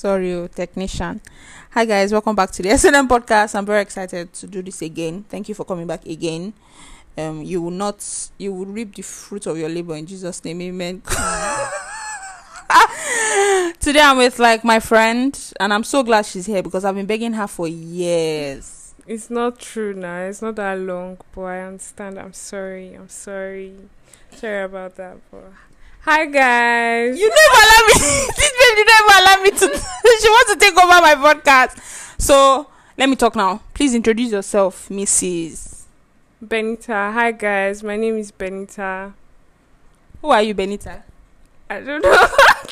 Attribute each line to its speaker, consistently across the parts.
Speaker 1: Sorry, technician. Hi guys, welcome back to the SNM podcast. I'm very excited to do this again. Thank you for coming back again. You will reap the fruit of your labor in Jesus' name, amen. Today I'm with my friend, and I'm so glad she's here because I've been begging her for years.
Speaker 2: It's not true now. It's not that long, but I understand. I'm sorry. Sorry about that. But hi guys.
Speaker 1: You never allow me. This babe, you never allow me to. She wants to take over my podcast. So let me talk now. Please introduce yourself, Mrs.
Speaker 2: Benita. Hi guys. My name is Benita.
Speaker 1: Who are you, Benita?
Speaker 2: I don't know.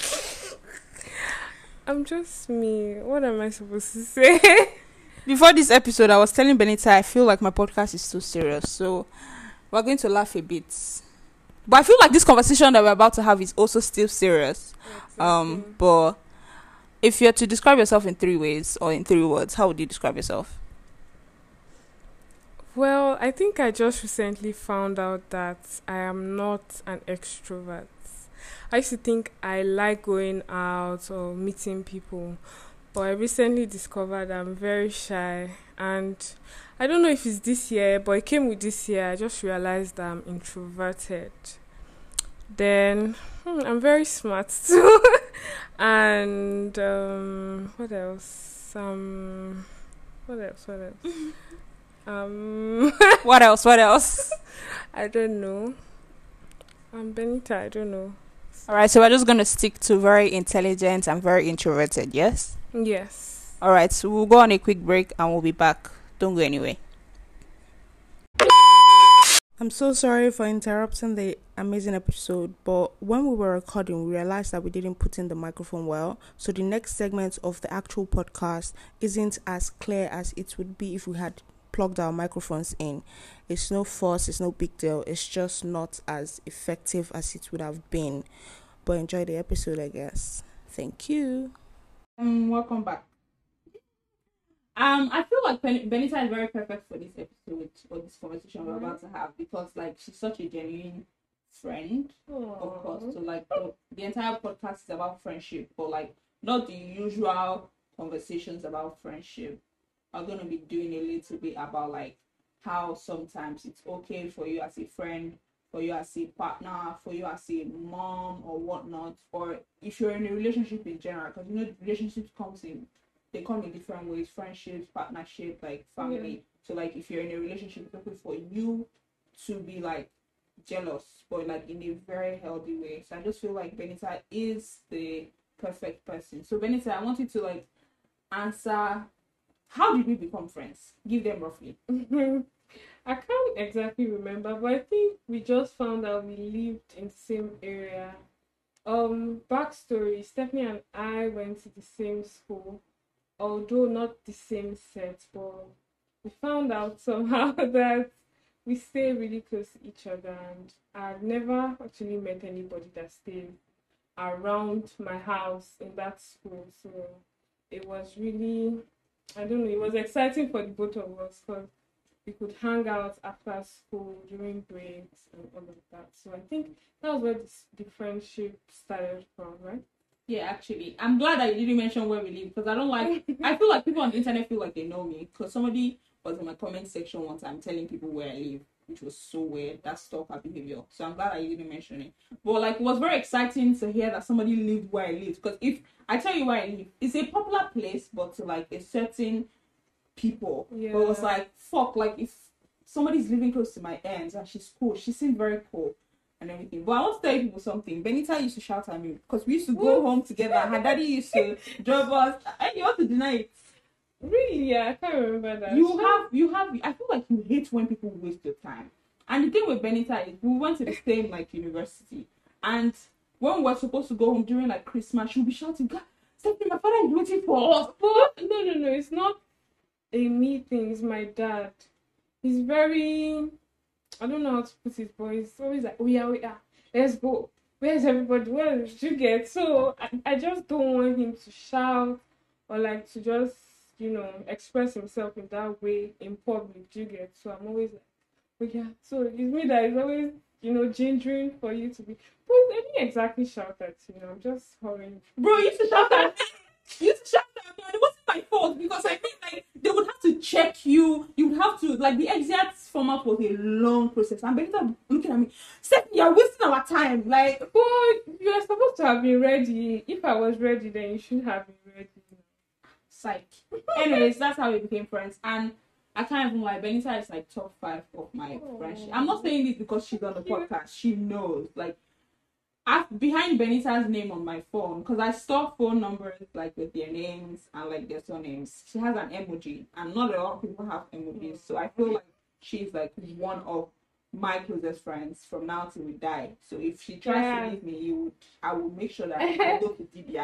Speaker 2: I'm just me. What am I supposed to say?
Speaker 1: Before this episode, I was telling Benita I feel like my podcast is too serious, so we're going to laugh a bit. But I feel like this conversation that we're about to have is also still serious.
Speaker 2: Exactly.
Speaker 1: But if you're to describe yourself in 3 ways or in 3 words, how would you describe yourself?
Speaker 2: Well, I think I just recently found out that I am not an extrovert. I used to think I like going out or meeting people, but I recently discovered I'm very shy, and I don't know if it's this year, but it came with this year. I just realized that I'm introverted. Then I'm very smart too. And what else? What else?
Speaker 1: What else?
Speaker 2: I don't know. I'm Benita. I don't know.
Speaker 1: All right, so we're just going to stick to very intelligent and very introverted, yes?
Speaker 2: Yes.
Speaker 1: All right, so we'll go on a quick break and we'll be back. Don't go anywhere. I'm so sorry for interrupting the amazing episode, but when we were recording, we realized that we didn't put in the microphone well, so the next segment of the actual podcast isn't as clear as it would be if we had plugged our microphones in. It's no fuss, it's no big deal, it's just not as effective as it would have been. But enjoy the episode, I guess. Thank you. Welcome back. I feel like Benita is very perfect for this episode or this conversation we're about to have because she's such a genuine friend.
Speaker 2: Aww.
Speaker 1: Of course. So the entire podcast is about friendship, but not the usual conversations about friendship. I'm gonna be doing a little bit about how sometimes it's okay for you as a friend, for you as a partner, for you as a mom or whatnot, or if you're in a relationship in general, because relationships they come in different ways: friendships, partnership, family. Yeah. So if you're in a relationship, it's okay for you to be jealous, but in a very healthy way. So I just feel like Benita is the perfect person. So Benita, I want you to answer, how did we become friends? Give them roughly.
Speaker 2: I can't exactly remember, but I think we just found out we lived in the same area. Backstory: Stephanie and I went to the same school, although not the same set, but we found out somehow that we stay really close to each other, and I've never actually met anybody that stayed around my house in that school. So it was really, I don't know, it was exciting for the both of us because we could hang out after school during breaks and all of that. So I think that was where the friendship started from, right?
Speaker 1: Yeah, actually, I'm glad that you didn't mention where we live because I don't I feel like people on the internet feel like they know me because somebody was in my comment section one time telling people where I live, which was so weird. That's stalker behavior. So I'm glad that you didn't mention it. But it was very exciting to hear that somebody lived where I live, because if I tell you where I live, it's a popular place, but to a certain people.
Speaker 2: Yeah.
Speaker 1: But it was fuck, if somebody's living close to my ends and she's cool, she seemed very cool and everything. But I want to tell you people something. Benita used to shout at me because we used to go home together. Her daddy used to drive us. And you want to deny it?
Speaker 2: Really? Yeah, I can't remember that.
Speaker 1: You have. I feel like you hate when people waste your time. And the thing with Benita is we went to the same university, and when we were supposed to go home during Christmas, she'll be shouting, "God, Stephanie, my father is waiting for us."
Speaker 2: But no, it's not a me thing. It's my dad. He's very, I don't know how to put it, but he's always like, oh yeah, let's go. Where's everybody? Where did you get? So I just don't want him to shout or to just, express himself in that way in public. Do you get? So I'm always like, oh yeah. So it's me that is always, gingering for you to be. But I didn't exactly shout at you. I'm just hurrying.
Speaker 1: Bro, you used to shout at me. You used to too. Like the exit format was a long process. And Benita looking at me, Stephanie, you're wasting our time. Like,
Speaker 2: but you're supposed to have been ready. If I was ready, then you should have been ready.
Speaker 1: psych. Anyways, that's how we became friends. And I can't even lie, Benita is like top 5 of my friendship. I'm not saying this because she's on the podcast. She knows. Like, behind Benita's name on my phone, because I store phone numbers like with their names and like their surnames. She has an emoji, and not a lot of people have emojis. So I feel like she's like one of my closest friends from now till we die. So if she tries to leave me, I will make sure that I go to Dibia.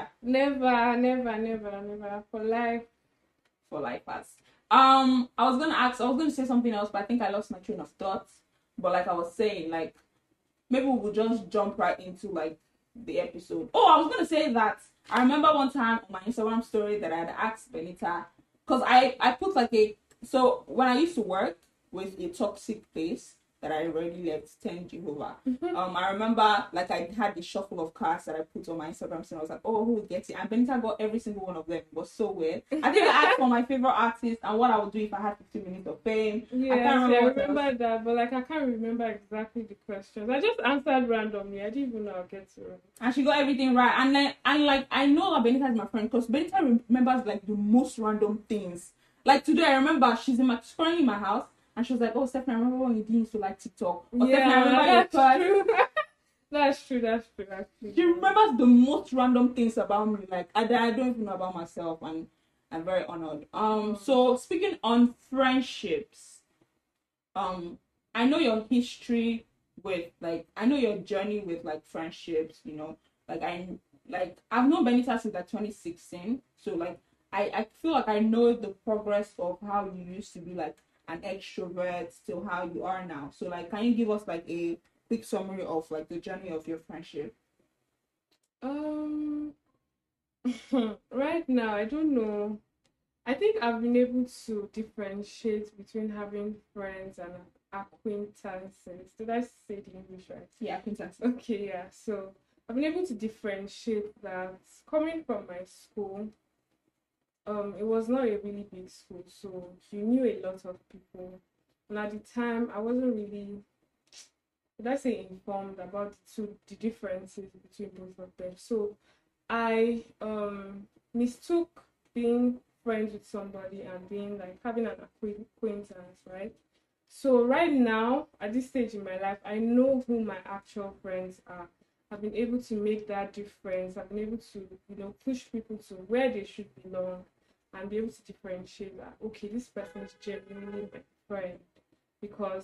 Speaker 2: Never. For life.
Speaker 1: For life pass. I was gonna say something else, but I think I lost my train of thought. But like I was saying, like, maybe we'll just jump right into like the episode. Oh, I was gonna say that I remember one time on my Instagram story that I had asked Benita, because I put like so when I used to work with a toxic place that I already left, thank Jehovah. I remember like I had the shuffle of cars that I put on my Instagram, so I was like, oh, who would get it? And Benita got every single one of them. It was so weird. I think I asked for my favorite artist and what I would do if I had 15 minutes of fame.
Speaker 2: Yeah, I remember that, but like I can't remember exactly the questions. I just answered randomly. I didn't even know I'll get to it.
Speaker 1: And she got everything right. And like I know that Benita is my friend because Benita remembers like the most random things. Like today, I remember she's currently in my house. And she was like, oh, Stephanie, I remember when you didn't used to like TikTok. Or
Speaker 2: yeah, that's true. That's true.
Speaker 1: She remembers the most random things about me. Like, I don't even know about myself. And I'm very honored. So, speaking on friendships, I know your history with, like, I know your journey with, like, friendships, you know. Like, I've known Benita since, like, 2016. So, like, I feel like I know the progress of how you used to be, like, an extrovert to how you are now. So like, can you give us like a quick summary of like the journey of your friendship?
Speaker 2: Right now I don't know. I think I've been able to differentiate between having friends and acquaintances. Did I say the English right?
Speaker 1: Yeah, acquaintances.
Speaker 2: Okay, yeah. So I've been able to differentiate that coming from my school. It was not a really big school, so you knew a lot of people. And at the time, I wasn't really, did I say informed about the differences between both of them. So I mistook being friends with somebody and being like having an acquaintance, right? So right now, at this stage in my life, I know who my actual friends are. I've been able to make that difference. I've been able to, push people to where they should belong. And be able to differentiate that, okay, this person is genuinely my friend. Because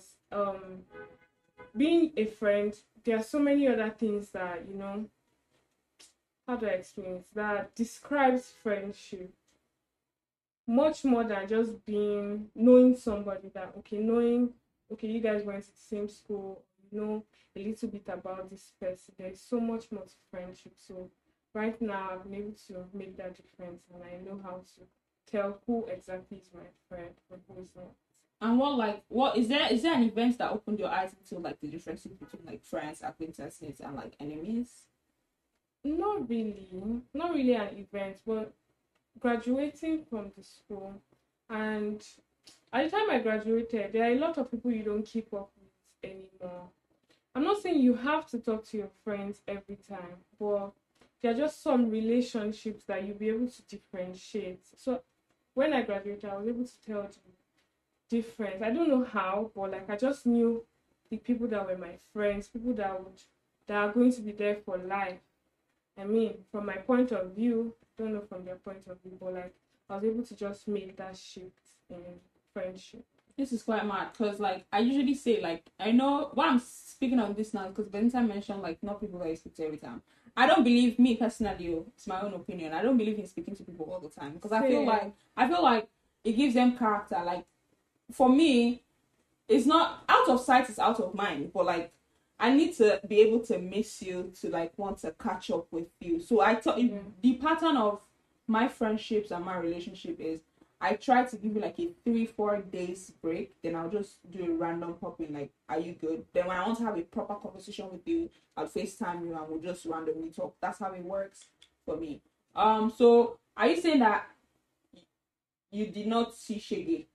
Speaker 2: being a friend, there are so many other things that, how do I explain it, that describes friendship much more than just knowing somebody, that okay, you guys went to the same school, you know a little bit about this person. There's so much more to friendship. So right now I've been able to make that difference, and I know how to tell who exactly is my friend and who is not.
Speaker 1: And what is there an event that opened your eyes into like the differences between like friends, acquaintances, and like enemies?
Speaker 2: Not really an event, but graduating from the school, and at the time I graduated, there are a lot of people you don't keep up with anymore. I'm not saying you have to talk to your friends every time, but there are just some relationships that you'll be able to differentiate. So when I graduated, I was able to tell the difference. I don't know how, but like I just knew the people that were my friends, people that are going to be there for life. I mean, from my point of view, I don't know from their point of view, but like I was able to just make that shift in friendship.
Speaker 1: This is quite mad because like I usually say like I know why I'm speaking on this now because Benita mentioned like not people that you speak to every time. I don't believe, me personally, it's my own opinion, I don't believe in speaking to people all the time because I feel like it gives them character. Like for me, it's not out of sight, it's out of mind, but like I need to be able to miss you to like want to catch up with you. So I thought the pattern of my friendships and my relationship is I try to give you like a 3-4 days break, then I'll just do a random pop-in like, are you good? Then when I want to have a proper conversation with you, I'll FaceTime you and we'll just randomly talk. That's how it works for me. So are you saying that you did not see Shege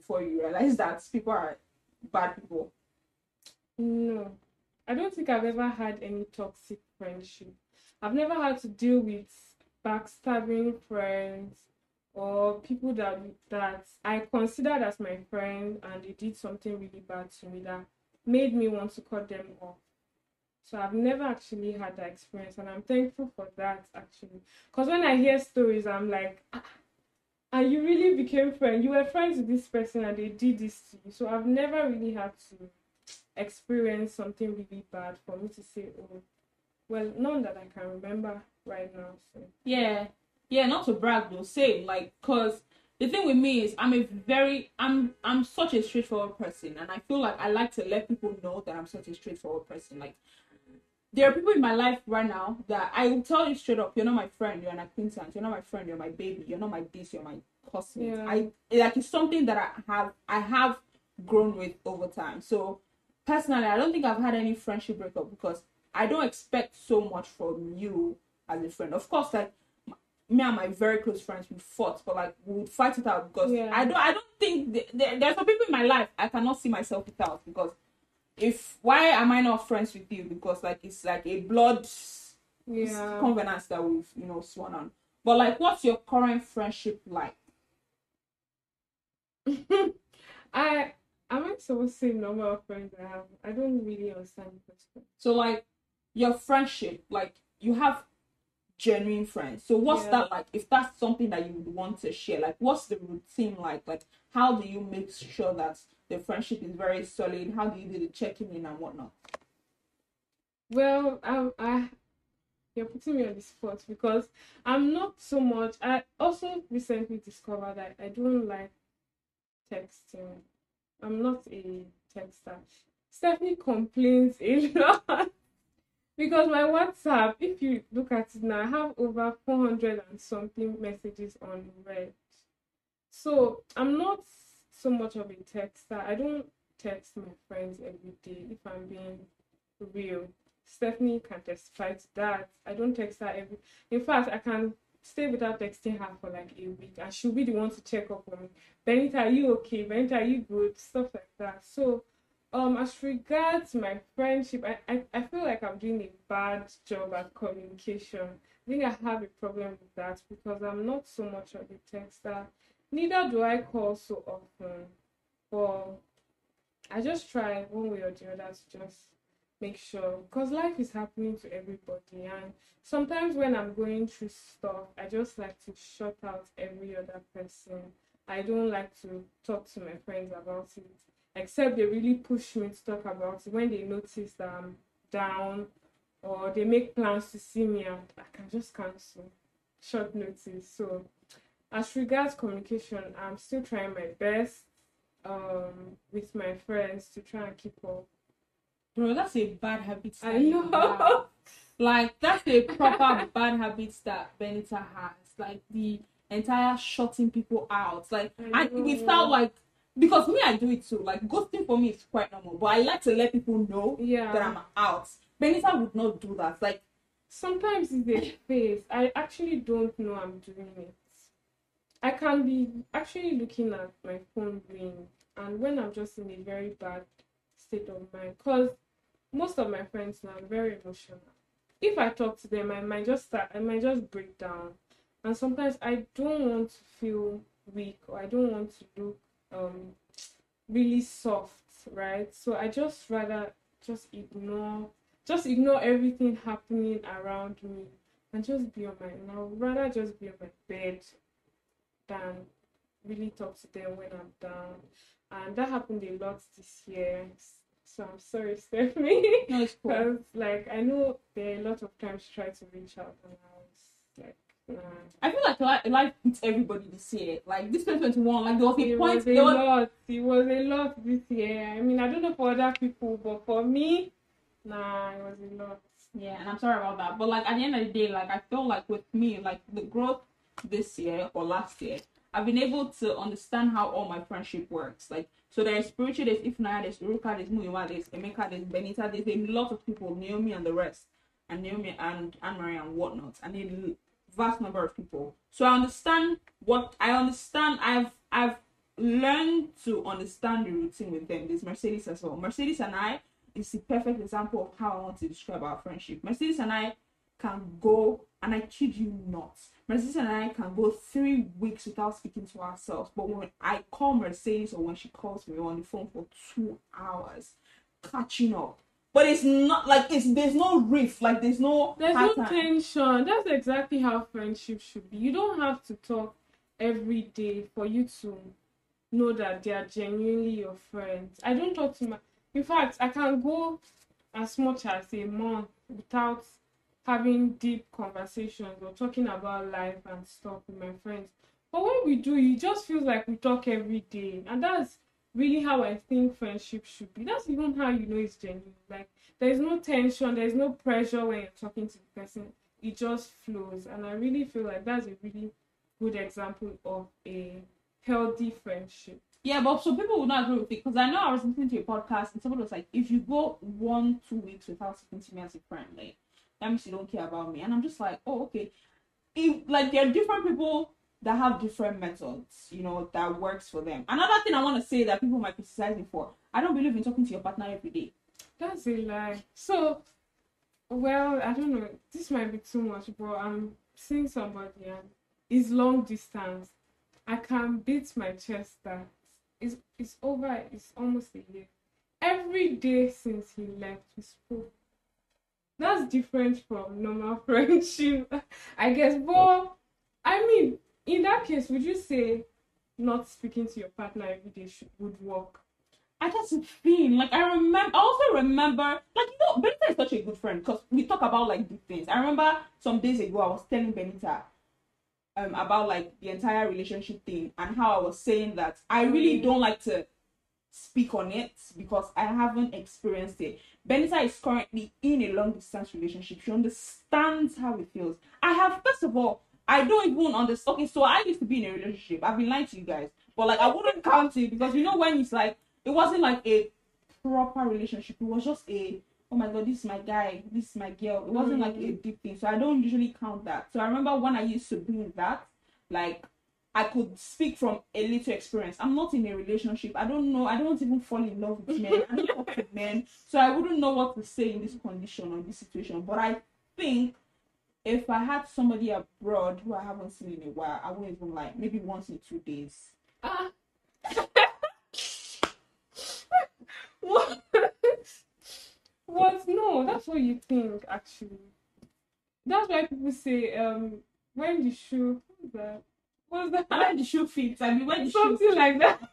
Speaker 1: before you realize that people are bad people?
Speaker 2: No, I don't think I've ever had any toxic friendship. I've never had to deal with backstabbing friends or people that I considered as my friend and they did something really bad to me that made me want to cut them off. So I've never actually had that experience, and I'm thankful for that actually. Because when I hear stories, I'm like, ah, and you really became friends. You were friends with this person, and they did this to you. So I've never really had to experience something really bad for me to say, oh, well, none that I can remember right now. So
Speaker 1: Yeah, yeah. Not to brag though, same. Like, cause the thing with me is I'm such a straightforward person, and I feel like I like to let people know that I'm such a straightforward person. Like, there are people in my life right now that I will tell you straight up, you're not my friend, you're an acquaintance, you're not my friend, you're my baby, you're not my this, you're my classmate.
Speaker 2: yeah,
Speaker 1: I like it's something that I have grown with over time. So personally, I don't think I've had any friendship breakup because I don't expect so much from you as a friend. Of course, like me and my very close friends we fought, but like we would fight it out because
Speaker 2: yeah,
Speaker 1: I don't think there's some people in my life I cannot see myself without because if why am I not friends with you? Because like it's like a blood
Speaker 2: yeah.
Speaker 1: covenant that we've sworn on. But like, what's your current friendship like?
Speaker 2: I am I supposed to say number of friends I have? I don't really understand the question.
Speaker 1: So like your friendship, like you have genuine friends. So what's
Speaker 2: Yeah.
Speaker 1: that like? If that's something that you would want to share, like what's the routine like? Like how do you make sure that the friendship is very solid? How do you do the checking in and whatnot?
Speaker 2: Well, you're putting me on the spot because I'm not so much. I also recently discovered that I don't like texting. I'm not a texter. Stephanie complains a lot because my WhatsApp, if you look at it now, I have over 400 and something messages on red. So I'm not so much of a texter. I don't text my friends every day if I'm being real. Stephanie can testify to that. I don't text her every. In fact, I can stay without texting her for like a week, and she'll be the one to check up on me. Benita, are you okay? Benita, are you good? Stuff like that. So, as regards my friendship, I feel like I'm doing a bad job at communication. I think I have a problem with that because I'm not so much of a texter. Neither do I call so often, but I just try one way or the other to just make sure because life is happening to everybody, and sometimes when I'm going through stuff I just like to shut out every other person. I don't like to talk to my friends about it except they really push me to talk about it when they notice that I'm down or they make plans to see me and I can just cancel short notice. So as regards communication, I'm still trying my best with my friends to try and keep up.
Speaker 1: Bro, that's a bad habit
Speaker 2: I
Speaker 1: that you have.
Speaker 2: know.
Speaker 1: Like that's a proper bad habit that Benita has. Like the entire shutting people out. Like
Speaker 2: I
Speaker 1: and
Speaker 2: know.
Speaker 1: without like because me I do it too. Like ghosting for me is quite normal. But I like to let people know that
Speaker 2: Yeah.
Speaker 1: I'm out. Benita would not do that. Like
Speaker 2: Sometimes it's a phase. I actually don't know I'm doing it. I can be actually looking at my phone ring, and when I'm just in a very bad state of mind, because most of my friends now are very emotional. If I talk to them, I might just break down, and sometimes I don't want to feel weak or I don't want to look um really soft, right? So I just rather just ignore everything happening around me and just be on my. And I would rather just be on my bed than really talk to them when I'm down. And that happened a lot this year. So I'm sorry, Stephanie.
Speaker 1: no, it's cool.
Speaker 2: Because like I know there are a lot of times she tried to reach out and I was like, nah.
Speaker 1: I feel like life hits everybody this year. Like this 2021, like there was a
Speaker 2: It
Speaker 1: point.
Speaker 2: was a lot. It was a lot this year. I mean, I don't know for other people, but for me, nah, it was a lot.
Speaker 1: Yeah, and I'm sorry about that. But like at the end of the day, like I feel like with me, like the growth this year or last year, I've been able to understand how all my friendship works. Like so there's spiritual, there's Ifnaya, there's Uruka, there's Muiwa, there's Emeka, there's Benita, there's a lot of people, Naomi and the rest, and Naomi and Anne-Marie and whatnot, and a vast number of people. So I understand. I've learn to understand the routine with them. There's Mercedes as well. Mercedes and I is the perfect example of how I want to describe our friendship. Mercedes and I can go, and I kid you not, Mercedes and I can go 3 weeks without speaking to ourselves. But when I call Mercedes or when she calls me, we're on the phone for 2 hours catching up. But it's not like there's no riff, like there's no
Speaker 2: tension. That's exactly how friendship should be. You don't have to talk every day for you to know that they are genuinely your friends. I don't talk to in fact, I can go as much as a month without having deep conversations or talking about life and stuff with my friends. But when we do, it just feels like we talk every day. And that's really how I think friendship should be. That's even how you know it's genuine. Like, there's no tension, there's no pressure when you're talking to the person. It just flows. And I really feel like that's a really good example of a healthy friendship.
Speaker 1: Yeah, but some people would not agree with it, because I know I was listening to a podcast and somebody was like, if you go 1-2 weeks without speaking to me as a friend, like, that means you don't care about me. And I'm just like, oh, okay. If, like, there are different people that have different methods, you know, that works for them. Another thing I want to say that people might criticize me for, I don't believe in talking to your partner every day.
Speaker 2: That's a lie. So, well, I don't know, this might be too much, but I'm seeing somebody and it's long distance. I can beat my chest that it's over, it's almost a year. Every day since he left, we spoke. That's different from normal friendship, I guess. But I mean, in that case, would you say not speaking to your partner every day would work?
Speaker 1: I just feel like I also remember, like, you know, Benita is such a good friend because we talk about like deep things. I remember some days ago I was telling Benita about like the entire relationship thing and how I was saying that I really don't like to speak on it because I haven't experienced it. Benita is currently in a long distance relationship. She understands how it feels. First of all, I don't even understand. Okay, so I used to be in a relationship. I've been lying to you guys, but like I wouldn't count it because you know when it's like it wasn't like a proper relationship. It was just a, oh my god, this is my guy, this is my girl. It wasn't like a deep thing, so I don't usually count that. So I remember when I used to be in that, like I could speak from a little experience. I'm not in a relationship. I don't know. I don't even fall in love with men. I don't talk with men, so I wouldn't know what to say in this condition or this situation. But I think if I had somebody abroad who I haven't seen in a while, I wouldn't even like maybe once in 2 days.
Speaker 2: What? No, that's what you think, actually. That's why people say, when the shoe, what's that?
Speaker 1: When the shoe fits. I mean, when the
Speaker 2: something
Speaker 1: shoe
Speaker 2: like that.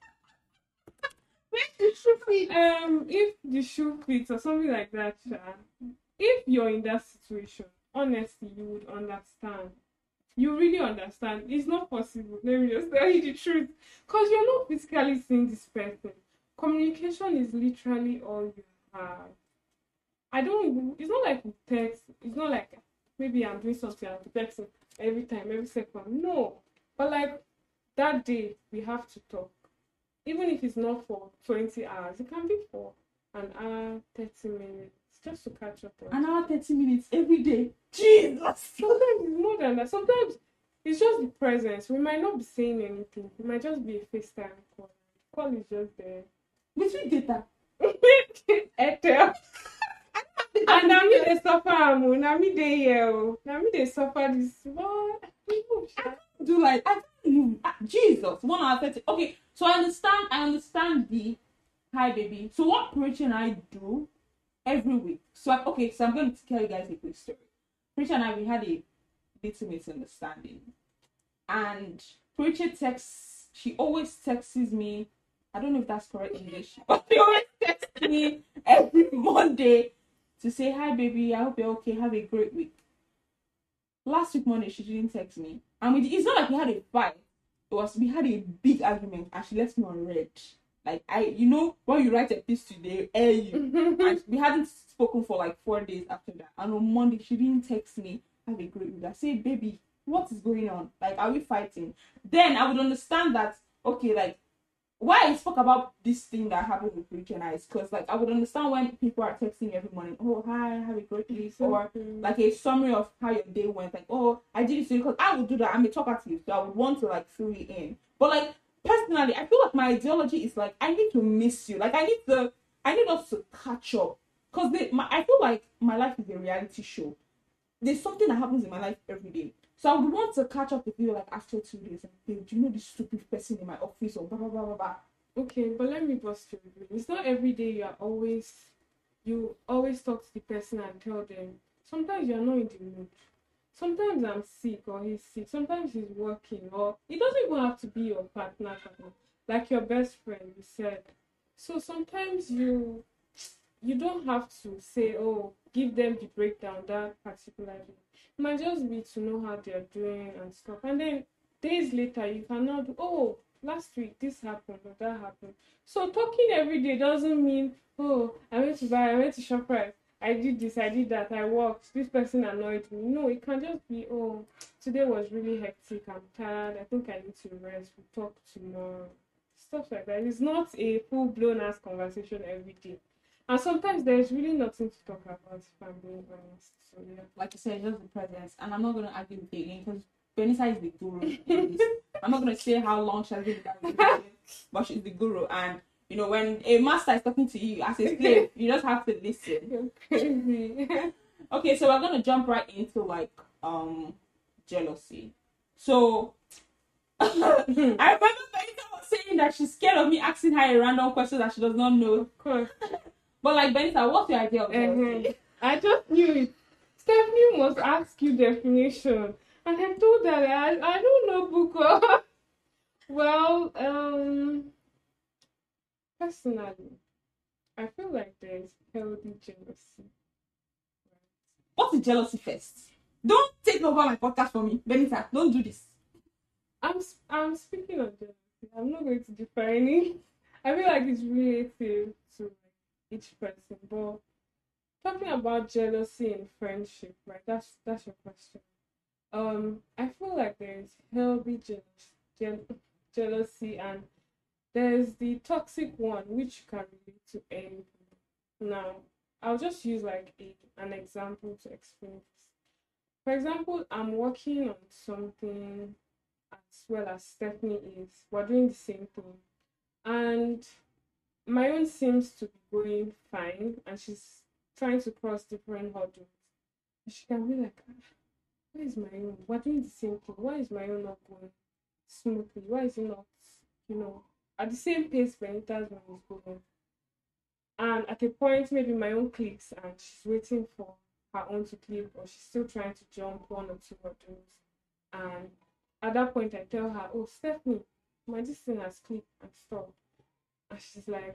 Speaker 1: When the shoe fits.
Speaker 2: If the shoe fits or something like that, if you're in that situation, honestly, you would understand. You really understand. It's not possible. Let me just tell you the truth. Because you're not physically seeing this person. Communication is literally all you have. It's not like we text. It's not like maybe I'm doing something and I'm texting every time, every second. No. But like that day, we have to talk. Even if it's not for 20 hours, it can be for an hour, 30 minutes, just to catch up.
Speaker 1: An hour, 30 minutes every day. Jesus!
Speaker 2: Sometimes it's more than that. Sometimes it's just the presence. We might not be saying anything. It might just be a FaceTime call. The call is just there.
Speaker 1: Between data.
Speaker 2: Airtel. And now me they suffer, now me they suffer this. What?
Speaker 1: Do like I don't know. Jesus, 1 hour 30. Okay, so I understand the hi baby. So what Preacher and I do every week. So I'm going to tell you guys a quick story. Preacher and I, we had a little misunderstanding, and Preacher she always texts me. I don't know if that's correct English, but she always texts me every Monday to say, hi baby, I hope you're okay, have a great week. Last week Monday, she didn't text me. And it's not like we had a fight. We had a big argument and she left me on red. Like, when you write a piece today, air you. And we hadn't spoken for like 4 days after that. And on Monday, she didn't text me, have a great week. I say, baby, what is going on? Like, are we fighting? Then I would understand that, okay, like, why I spoke about this thing that happened with Preacher and I is because, like, I would understand when people are texting every morning, oh, hi, have a great week, or like a summary of how your day went, like, oh, I did it today, because I would do that. I'm a talkative, so I would want to like fill you in. But like personally, I feel like my ideology is like I need to miss you. Like I need us to catch up. Because I feel like my life is a reality show. There's something that happens in my life every day. So I would want to catch up with you like after 2 days and babe, do you know this stupid person in my office or blah blah blah blah blah.
Speaker 2: Okay, but let me bust your brain. It's not every day you always talk to the person and tell them. Sometimes you're not in the mood. Sometimes I'm sick or he's sick. Sometimes he's working, or it doesn't even have to be your partner, like your best friend. You said. So sometimes you don't have to say, oh, give them the breakdown that particular day. It might just be to know how they're doing and stuff. And then days later, you cannot do, oh, last week this happened or that happened. So talking every day doesn't mean, oh, I went to ShopRite, I did this, I did that, I worked, this person annoyed me. No, it can just be, oh, today was really hectic, I'm tired, I think I need to rest, we'll talk tomorrow. Stuff like that. It's not a full blown ass conversation every day. And sometimes there's really nothing to talk about, if I'm being honest. So yeah.
Speaker 1: Like you said, just the presence. And I'm not gonna argue with you again because Benita is the guru. I'm not gonna say how long she has been with that, but she's the guru. And you know, when a master is talking to you as a slave, you just have to listen.
Speaker 2: You're crazy.
Speaker 1: Okay, so we're gonna jump right into like jealousy. So I remember Benita was saying that she's scared of me asking her a random question that she does not know.
Speaker 2: Of course.
Speaker 1: But like Benita, what's your idea of jealousy?
Speaker 2: I just knew it. Stephanie must ask you definition. And I told her that I don't know book. Well, personally, I feel like there's healthy jealousy.
Speaker 1: What is jealousy first? Don't take over my podcast for me, Benita. Don't do this.
Speaker 2: I'm speaking of jealousy. I'm not going to define it. I feel like it's relative to each person, but talking about jealousy in friendship, right? That's your question. I feel like there's healthy jealousy, and there's the toxic one, which can relate to envy. Now, I'll just use like an example to explain this. For example, I'm working on something as well as Stephanie is. We're doing the same thing, and my own seems to be going fine, and she's trying to cross different hurdles. She can be like, "Ah, why is my own? We're doing the same thing. Why is my own not going smoothly? Why is it not, at the same pace Benita's one is going?" And at a point, maybe my own clicks, and she's waiting for her own to click, or she's still trying to jump one or two hurdles. And at that point, I tell her, "Oh, Stephanie, my this thing has clicked and stopped." And she's like,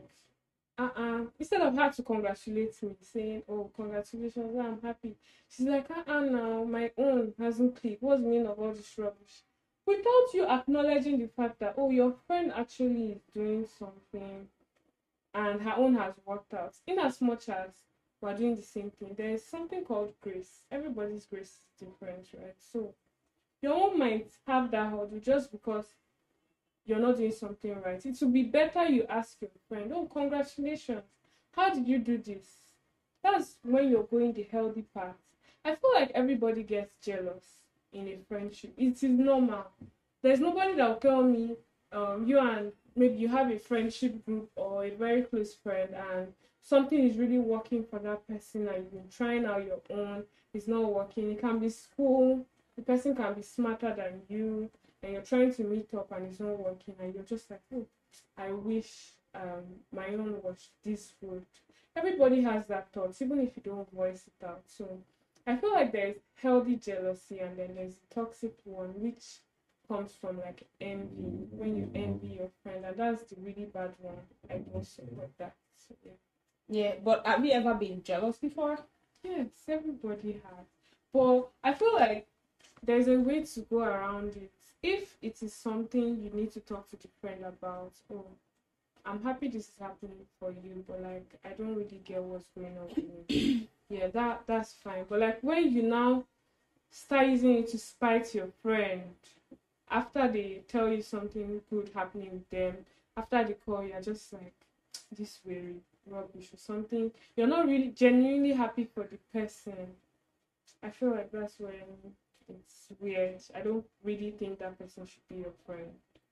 Speaker 2: instead of her to congratulate me, saying, "Oh, congratulations, I'm happy," she's like, now my own hasn't clicked. What's the meaning of all this rubbish? Without you acknowledging the fact that, oh, your friend actually is doing something and her own has worked out. In as much as we're doing the same thing, there is something called grace. Everybody's grace is different, right? So your own might have that hurdle just because you're not doing something right. It would be better you ask your friend, "Oh, congratulations. How did you do this?" That's when you're going the healthy path. I feel like everybody gets jealous in a friendship. It is normal. There's nobody that will tell me, you and maybe you have a friendship group or a very close friend, and something is really working for that person and you've been trying out your own, it's not working. It can be school, the person can be smarter than you, and you're trying to meet up and it's not working, and you're just like, "Oh, I wish my own was this good." Everybody has that thought, even if you don't voice it out. So I feel like there's healthy jealousy, and then there's the toxic one, which comes from like envy, when you envy your friend, and that's the really bad one. I don't support that. So yeah.
Speaker 1: Yeah, but have you ever been jealous before?
Speaker 2: Yes, everybody has. But I feel like there's a way to go around it. If it is something you need to talk to the friend about, "Oh, I'm happy this is happening for you, but like I don't really get what's going on with me." Yeah, that's fine. But like when you now start using it to spite your friend after they tell you something good happening with them, after the call, you're just like, this weary rubbish or something. You're not really genuinely happy for the person. I feel like that's when it's weird. I don't really think that person should be your friend.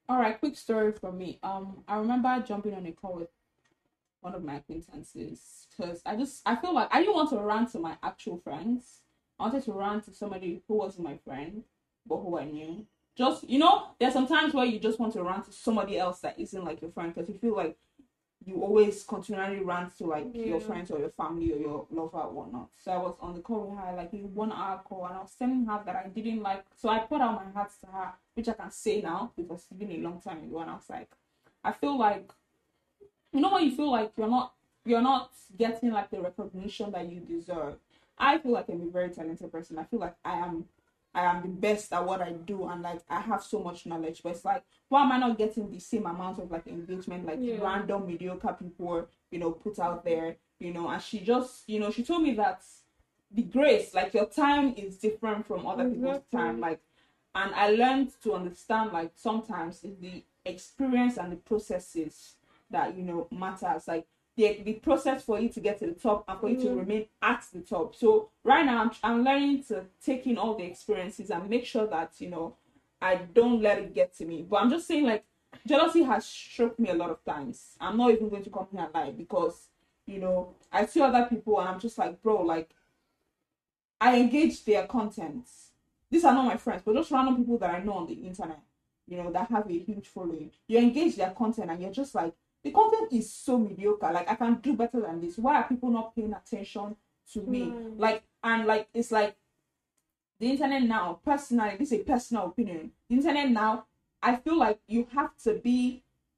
Speaker 1: All right, quick story from me. I remember jumping on a call with one of my acquaintances because I feel like I didn't want to run to my actual friends. I wanted to run to somebody who wasn't my friend, but who I knew. Just there's some times where you just want to run to somebody else that isn't like your friend because you feel like you always continually rant to like your
Speaker 2: Yeah.
Speaker 1: friends or your family or your lover or whatnot. So I was on the call with her, like a 1 hour call, and I was telling her that I didn't like. So I put out my heart to her, which I can say now because it's been a long time ago, and I was like, I feel like when you feel like you're not getting like the recognition that you deserve. I feel like I'm a very talented person. I feel like I am the best at what I do, and like I have so much knowledge, but it's like why am I not getting the same amount of like engagement like
Speaker 2: Yeah.
Speaker 1: random mediocre people put out there, and she just she told me that the grace, like your time is different from other people's time,
Speaker 2: Exactly.
Speaker 1: like, and I learned to understand like sometimes it's the experience and the processes that matters, like the process for you to get to the top and for you to
Speaker 2: Yeah.
Speaker 1: remain at the top. So right now I'm learning to take in all the experiences and make sure that I don't let it get to me. But I'm just saying, like, jealousy has struck me a lot of times. I'm not even going to come here and lie because I see other people and I'm just like, bro, like, I engage their content. These are not my friends, but just random people that I know on the internet, that have a huge following. You engage their content and you're just like, the content is so mediocre. Like, I can do better than this. Why are people not paying attention to me?
Speaker 2: Right.
Speaker 1: Like, and like, it's like the internet now, personally, this is a personal opinion. The internet now, I feel like you have to be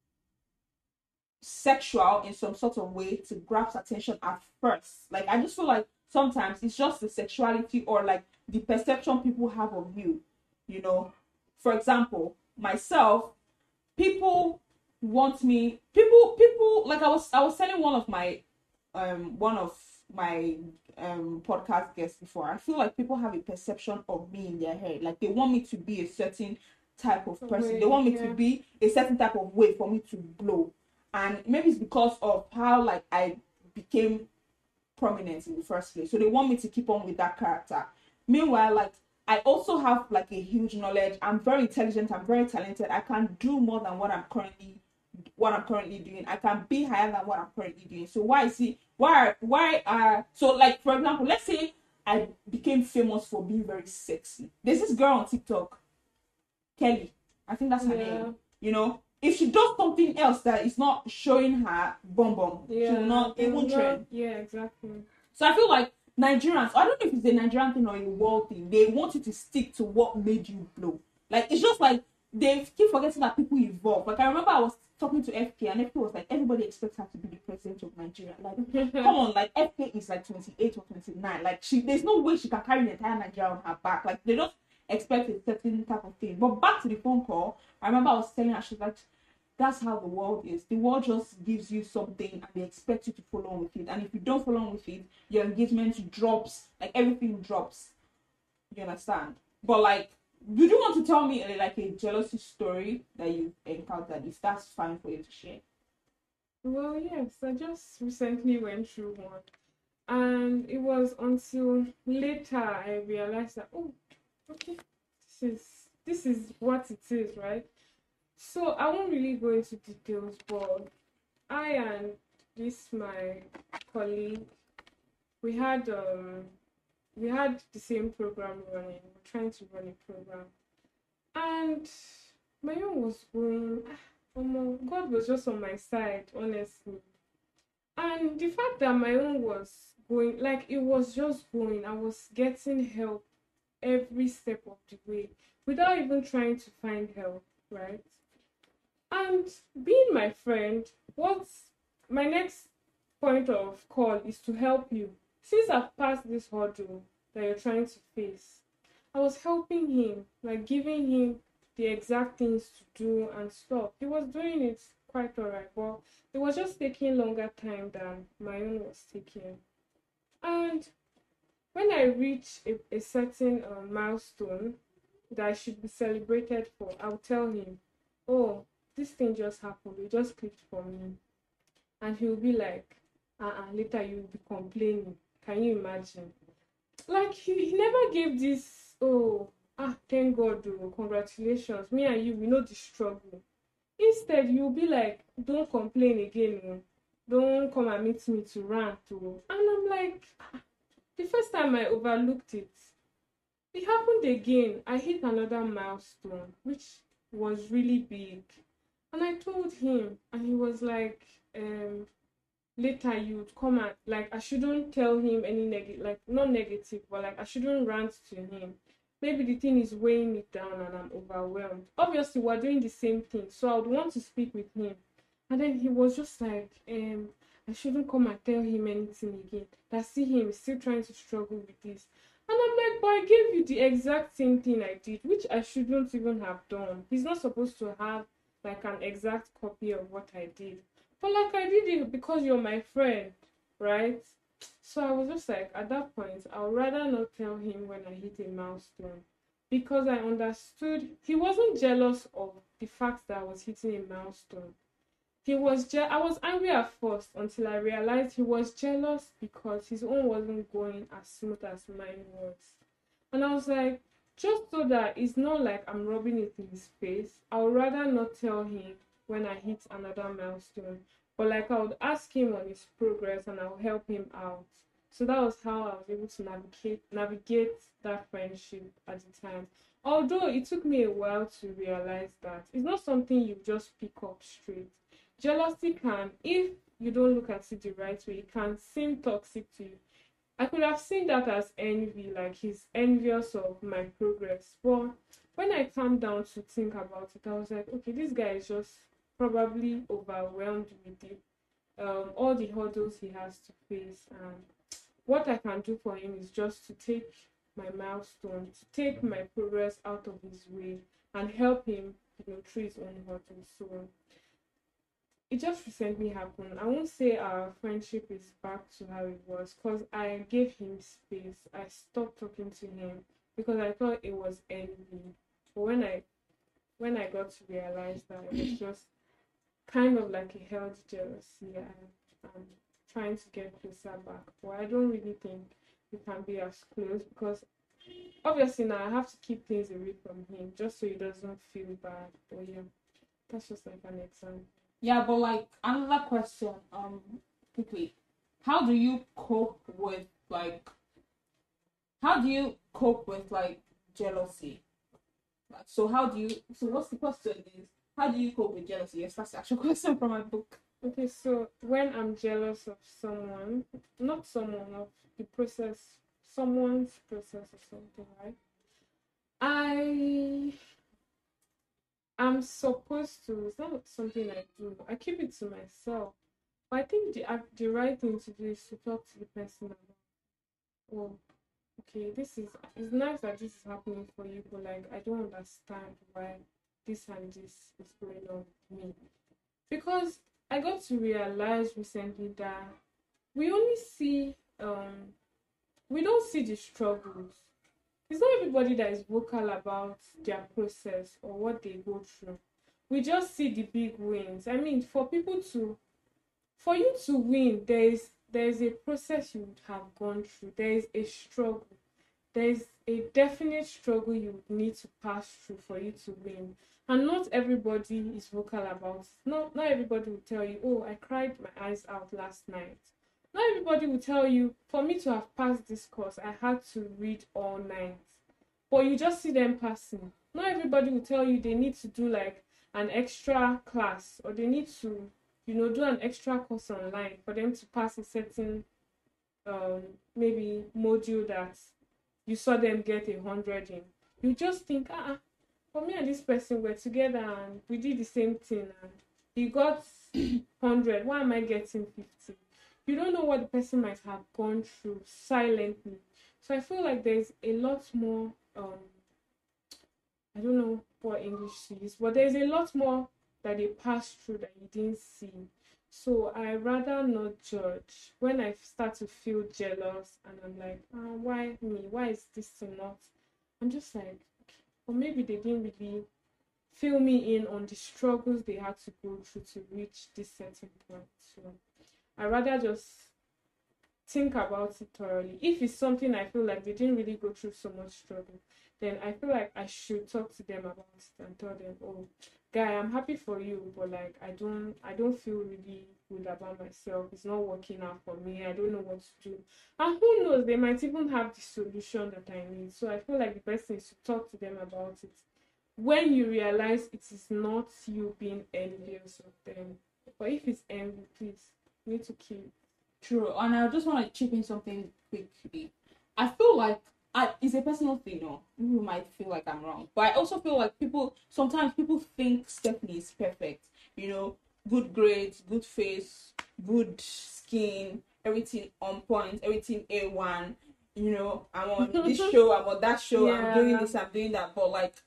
Speaker 1: sexual in some sort of way to grasp attention at first. Like I just feel like sometimes it's just the sexuality or like the perception people have of you. You know, for example, myself, people want me. People like I was telling one of my podcast guests before. I feel like people have a perception of me in their head. Like they want me to be a certain type of person. They
Speaker 2: Way.
Speaker 1: want me to
Speaker 2: Yeah.
Speaker 1: be a certain type of way for me to blow, and maybe it's because of how like I became prominent in the first place. So they want me to keep on with that character. Meanwhile, like I also have like a huge knowledge. I'm very intelligent. I'm very talented. I can do more than what I'm currently doing. I can be higher than what I'm currently doing. So why is it why so like for example, let's say I became famous for being very sexy. There's this girl on TikTok, Kelly. I think that's her
Speaker 2: Yeah.
Speaker 1: name. If she does something else that is not showing her bum bum, she will
Speaker 2: Yeah.
Speaker 1: not
Speaker 2: They will
Speaker 1: even
Speaker 2: not.
Speaker 1: trend.
Speaker 2: Yeah. Exactly.
Speaker 1: So I feel like Nigerians, I don't know if it's a Nigerian thing or a world thing, they want you to stick to what made you blow. Like it's just like they keep forgetting that people evolve. Like I remember I was talking to FK and FK was like, everybody expects her to be the president of Nigeria. Like, come on, like FK is like 28 or 29. Like there's no way she can carry the entire Nigeria on her back. Like they just expect a certain type of thing. But back to the phone call, I remember I was telling her, she's like, that's how the world is. The world just gives you something and they expect you to follow on with it. And if you don't follow on with it, your engagement drops. Like everything drops. You understand? But like, would you want to tell me like a jealousy story that you encountered? If that's fine for you to share.
Speaker 2: Well, yes. I just recently went through one, and it was until later I realized that, oh, okay, this is what it is, right? So I won't really go into details, but I and this my colleague, we had um we had the same program running. We're trying to run a program, and my own was going. God was just on my side, honestly. And the fact that my own was going, like it was just going, I was getting help every step of the way without even trying to find help, right? And being my friend, what's my next point of call is to help you. Since I've passed this hurdle that you're trying to face, I was helping him, like giving him the exact things to do and stuff. He was doing it quite alright, but it was just taking longer time than my own was taking. And when I reach a certain milestone that I should be celebrated for, I'll tell him, oh, this thing just happened. It just clicked for me. And he'll be like, later you'll be complaining. Can you imagine? Like, he never gave this, oh, thank God, oh, congratulations. Me and you, we know the struggle. Instead, you'll be like, don't complain again. Oh. Don't come and meet me to rant. Oh. And I'm like, the first time I overlooked it, it happened again. I hit another milestone, which was really big. And I told him, and he was like, later you'd come and like I shouldn't tell him any negative, like not negative, but like I shouldn't rant to him. Maybe the thing is weighing me down and I'm overwhelmed. Obviously, we're doing the same thing, so I would want to speak with him. And then he was just like, I shouldn't come and tell him anything again. That see him still trying to struggle with this. And I'm like, but I gave you the exact same thing I did, which I shouldn't even have done. He's not supposed to have like an exact copy of what I did. But like I did it because you're my friend, right? So I was just like, at that point, I would rather not tell him when I hit a milestone. Because I understood he wasn't jealous of the fact that I was hitting a milestone. I was angry at first until I realized he was jealous because his own wasn't going as smooth as mine was. And I was like, just so that it's not like I'm rubbing it in his face, I would rather not tell him when I hit another milestone. But like I would ask him on his progress and I'll help him out. So that was how I was able to navigate that friendship at the time. Although it took me a while to realize that it's not something you just pick up straight. Jealousy can, if you don't look at it the right way, it can seem toxic to you. I could have seen that as envy, like he's envious of my progress. But when I calmed down to think about it, I was like, okay, this guy is just probably overwhelmed with all the hurdles he has to face. And what I can do for him is just to take my milestone, to take my progress out of his way and help him, through his own hurdles. So it just recently happened. I won't say our friendship is back to how it was because I gave him space. I stopped talking to him because I thought it was envy. But when I got to realize that it was just kind of like a healthy jealousy and I'm trying to get closer back. But I don't really think we can be as close because obviously now I have to keep things away from him just so he doesn't feel bad. But yeah, that's just like an example.
Speaker 1: Yeah, but like another question, quickly, how do you cope with like jealousy? Like, so how do you? So what's the question is? How do you cope with jealousy? Yes, that's the actual question from my book.
Speaker 2: Okay, so when I'm jealous of someone, not someone of the process, someone's process or something, right? I am supposed to. It's not something I do. I keep it to myself. But I think the right thing to do is to talk to the person about. Oh, okay, it's nice that this is happening for you, but like I don't understand why this and this is going on with me. Because I got to realize recently that we only see we don't see the struggles. It's not everybody that is vocal about their process or what they go through. We just see the big wins. I mean, for you to win, there is a process you would have gone through. There is a struggle. There is a definite struggle you would need to pass through for you to win. And not everybody is vocal about it. Not everybody will tell you, oh, I cried my eyes out last night. Not everybody will tell you, for me to have passed this course, I had to read all night. But you just see them passing. Not everybody will tell you they need to do like an extra class or they need to, do an extra course online for them to pass a certain maybe module that you saw them get 100 in. You just think, for me and this person we're together and we did the same thing and he got 100. Why am I getting 50? You don't know what the person might have gone through silently. So I feel like there's a lot more I don't know what English is, but there's a lot more that they pass through that you didn't see. So I rather not judge. When I start to feel jealous and I'm like, why me? Why is this not? I'm just like, okay. Or maybe they didn't really fill me in on the struggles they had to go through to reach this certain point. So I rather just think about it thoroughly. If it's something I feel like they didn't really go through so much struggle, then I feel like I should talk to them about it and tell them, oh, guy, I'm happy for you, but like I don't feel really good about myself. It's not working out for me. I don't know what to do. And who knows, they might even have the solution that I need. So I feel like the best thing is to talk to them about it. When you realize it is not you being envious of them. But if it's envy, please, you need to keep.
Speaker 1: True, and I just want to chip in something quickly. I feel like it's a personal thing, no? People might feel like I'm wrong, but I also feel like sometimes people think Stephanie is perfect. You know, good grades, good face, good skin, everything on point, everything A1. You know, I'm on this show, I'm on that show, I'm doing this, I'm doing that, but like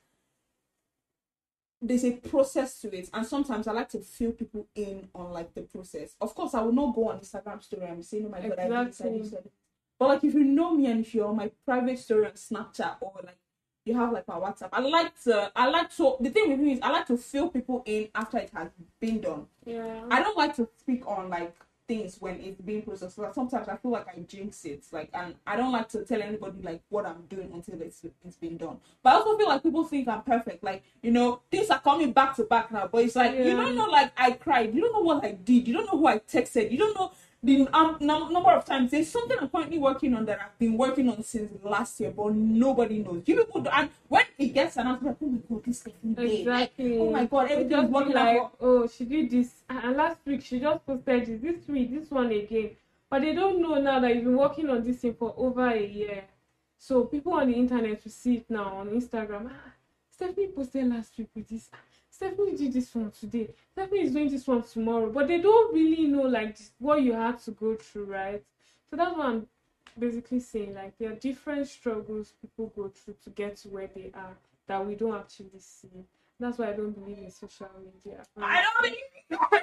Speaker 1: there's a process to it, and sometimes I like to fill people in on like the process. Of course, I will not go on Instagram story and say, "Oh my god, I did this, I did this." But like, if you know me and if you're on my private story on Snapchat or like you have like my WhatsApp, I like to. The thing with me is I like to fill people in after it has been done.
Speaker 2: Yeah.
Speaker 1: I don't like to speak on like things when it's being processed. So sometimes I feel like I jinx it, like, and I don't like to tell anybody like what I'm doing until it's been done. But I also feel like people think I'm perfect, like, you know, things are coming back to back now, but it's like, you don't know, like, I cried, you don't know what I did, you don't know who I texted, you don't know the number of times. There's something I'm currently working on that I've been working on since last year, but nobody knows. You people do, and when it gets announced, like, oh my god, this Stephanie,
Speaker 2: exactly.
Speaker 1: Like, oh my god, everything is working
Speaker 2: like,
Speaker 1: out.
Speaker 2: oh, she did this, and last week she just posted this week, this one again. But they don't know now that you've been working on this thing for over a year. So people on the internet will see it now on Instagram. Stephanie posted last week with this. Stephanie did this one today. Stephanie is doing this one tomorrow. But they don't really know like what you had to go through, right? So that's what I'm basically saying. Like, there are different struggles people go through to get to where they are that we don't actually see. That's why I don't believe in social media.
Speaker 1: I don't believe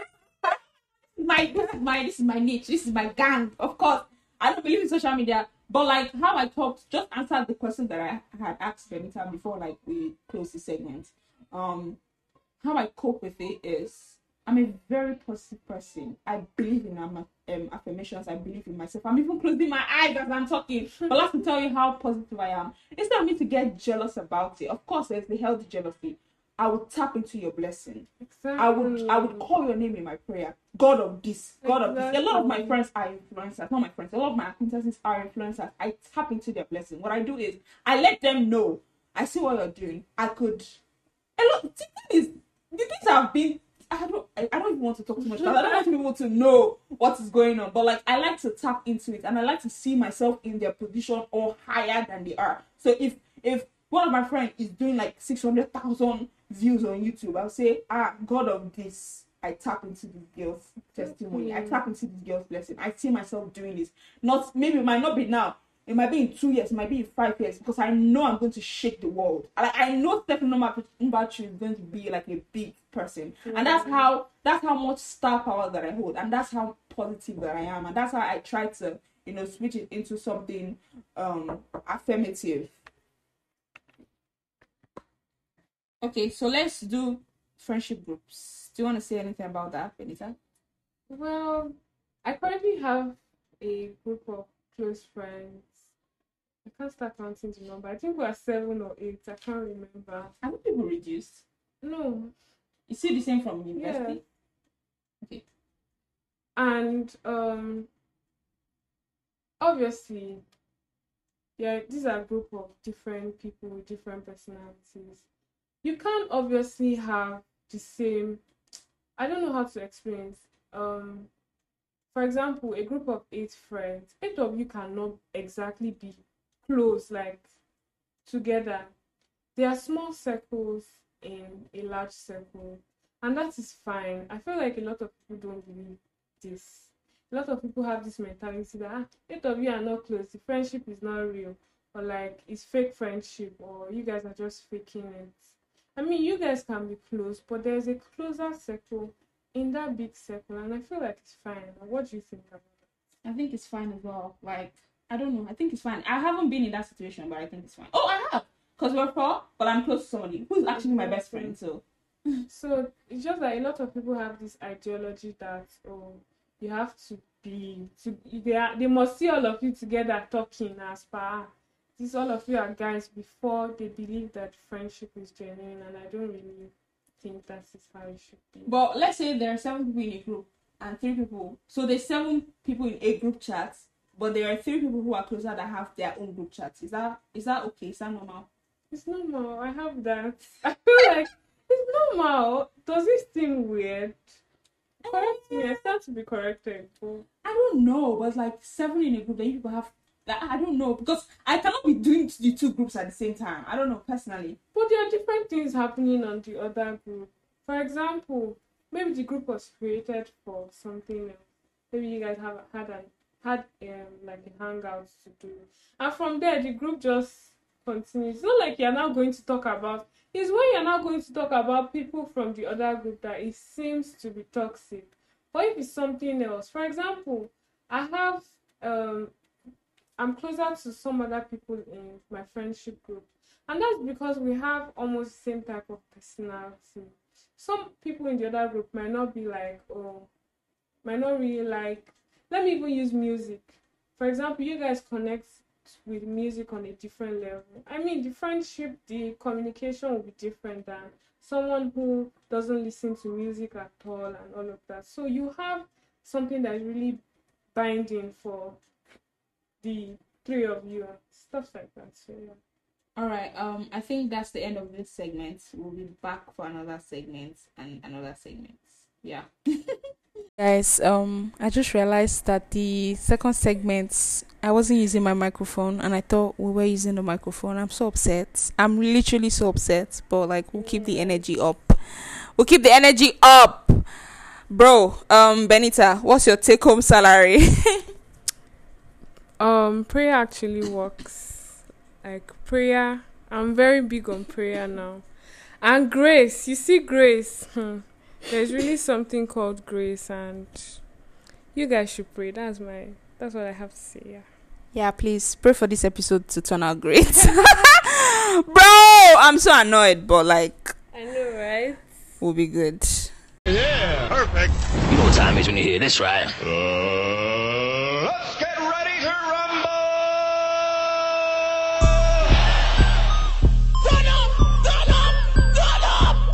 Speaker 1: this is my niche. This is my gang. Of course, I don't believe in social media. But like how I talked, just answered the question that I had asked Benita before, like we close the segment. How I cope with it is I'm a very positive person. I believe in affirmations. I believe in myself. I'm even closing my eyes as I'm talking. But let me tell you how positive I am. Instead of me to get jealous about it, of course, there's the healthy jealousy. I would tap into your blessing.
Speaker 2: Exactly.
Speaker 1: I would call your name in my prayer. God of this, God of this. A lot of my friends are influencers. Not my friends. A lot of my acquaintances are influencers. I tap into their blessing. What I do is I let them know. I see what you're doing. I could. A lot. The thing is, the things have been. I don't even want to talk too much because I don't want people to know what is going on. But like, I like to tap into it, and I like to see myself in their position or higher than they are. So if one of my friends is doing like 600,000 views on YouTube, I'll say, God of this, I tap into this girl's testimony. I tap into this girl's blessing. I see myself doing this. Maybe it might not be now. It might be in 2 years. It might be in 5 years, because I know I'm going to shake the world. I know Stephanie Mbachu is going to be like a big person, and that's how much star power that I hold, and that's how positive that I am, and that's how I try to switch it into something affirmative. Okay, so let's do friendship groups. Do you want to say anything about that, Benita?
Speaker 2: Well, I currently have a group of close friends. I can't start counting the number. I think we're 7 or 8. I can't remember.
Speaker 1: How many people reduced?
Speaker 2: No.
Speaker 1: You see the same from university?
Speaker 2: Yeah.
Speaker 1: Okay.
Speaker 2: And obviously, yeah, these are a group of different people with different personalities. You can't obviously have the same. I don't know how to explain it. For example, a group of 8 friends, 8 of you cannot exactly be close, like together. There are small circles in a large circle, and that is fine. I feel like a lot of people don't believe this. A lot of people have this mentality that 8 of you are not close, the friendship is not real, or like it's fake friendship, or you guys are just faking it. I mean, you guys can be close, but there's a closer circle in that big circle, and I feel like it's fine. What do you think about it?
Speaker 1: I think it's fine as well. Like, I don't know. I think it's fine. I haven't been in that situation, but I think it's fine. Oh, I have, because we're 4, but I'm close to somebody who's actually my best friend. So
Speaker 2: it's just that a lot of people have this ideology that you have to they must see all of you together talking as per this, all of you are guys before they believe that friendship is genuine, and I don't really think that is how it should be.
Speaker 1: But let's say there are 7 people in a group and 3 people. So there's 7 people in a group chat, but there are 3 people who are closer that have their own group chats. Is that okay? Is that normal?
Speaker 2: It's normal. I have that. I feel like it's normal. Does it seem weird? Correct me. I start to be corrected. But
Speaker 1: I don't know, but like 7 in a group, then you people have. I don't know, because I cannot be doing the 2 groups at the same time. I don't know personally.
Speaker 2: But there are different things happening on the other group. For example, maybe the group was created for something else. Maybe you guys have had like a hangout to do, and from there the group just continues. It's not like you're now going to talk about. It's when you're not going to talk about people from the other group that it seems to be toxic. But if it's something else, for example, I have I'm closer to some other people in my friendship group, and that's because we have almost the same type of personality. Some people in the other group might not be like, might not really like. Let me even use music. For example, you guys connect with music on a different level. I mean, the friendship, the communication will be different than someone who doesn't listen to music at all and all of that. So you have something that is really binding for the 3 of you and stuff like that. So yeah.
Speaker 1: All right. I think that's the end of this segment. We'll be back for another segment and another segment. Yeah.
Speaker 3: Guys, I just realized that the second segment I wasn't using my microphone, and I thought we were using the microphone. I'm so upset. I'm literally so upset. But like, we'll keep the energy up. Bro, Benita, what's your take-home salary?
Speaker 2: Prayer actually works. Like prayer, I'm very big on prayer now. And grace, you see grace. There's really something called grace, and you guys should pray. That's what I have to say. Yeah.
Speaker 3: Yeah, please pray for this episode to turn out great. Bro, I'm so annoyed, but like,
Speaker 2: I know, right?
Speaker 3: We'll be good.
Speaker 4: Yeah, perfect.
Speaker 5: You know what time it is when you hear this, right?
Speaker 4: Let's get ready to rumble! Run up!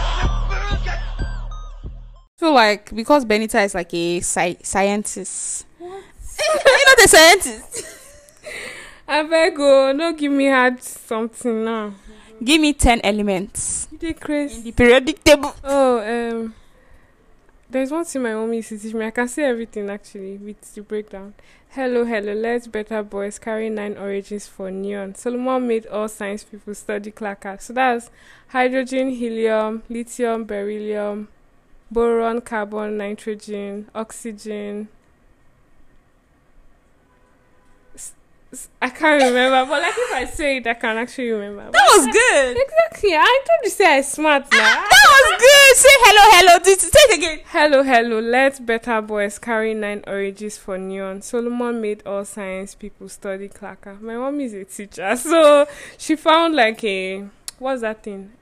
Speaker 3: I feel like because Benita is like a scientist. You're not a scientist.
Speaker 2: I beg you, don't give me hard something now.
Speaker 3: Give me 10 elements
Speaker 2: You did crazy.
Speaker 3: in the periodic table.
Speaker 2: Oh, there's one thing my mom used to teach me. I can say everything actually with the breakdown. Hello, let's better boys carry 9 origins for neon. Solomon made all science people study clacker. So that's hydrogen, helium, lithium, beryllium, boron, carbon, nitrogen, oxygen. I can't remember, but like if I say it, I can actually remember.
Speaker 3: That was good.
Speaker 2: Exactly. I told you say I'm smart now.
Speaker 3: That was good. Say hello. Say it again.
Speaker 2: Hello, let better boys carry 9 origins for neon. Solomon made all science people study clacker. My mom is a teacher, so she found like what's that thing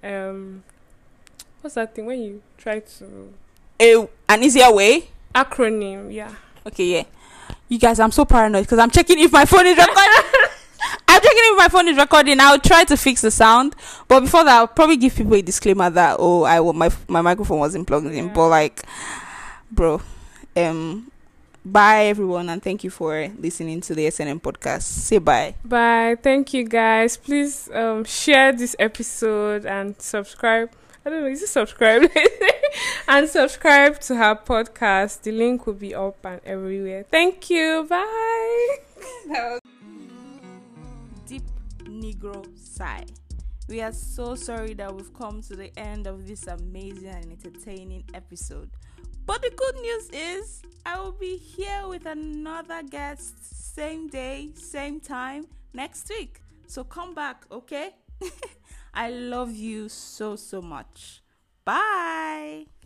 Speaker 2: when you try to
Speaker 3: An easier way.
Speaker 2: acronym, yeah.
Speaker 3: Okay, yeah. You guys, I'm so paranoid because I'm checking if my phone is recording. I'll try to fix the sound, but before that, I'll probably give people a disclaimer that my microphone wasn't plugged in. But like, bro, bye everyone, and thank you for listening to the SNM podcast. Say bye.
Speaker 2: Bye. Thank you guys. Please share this episode and subscribe. I don't know, is it subscribe? And subscribe to her podcast. The link will be up and everywhere. Thank you. Bye.
Speaker 3: Deep Negro sigh. We are so sorry that we've come to the end of this amazing and entertaining episode. But the good news is I will be here with another guest, same day, same time, next week. So come back, okay? I love you so much. Bye.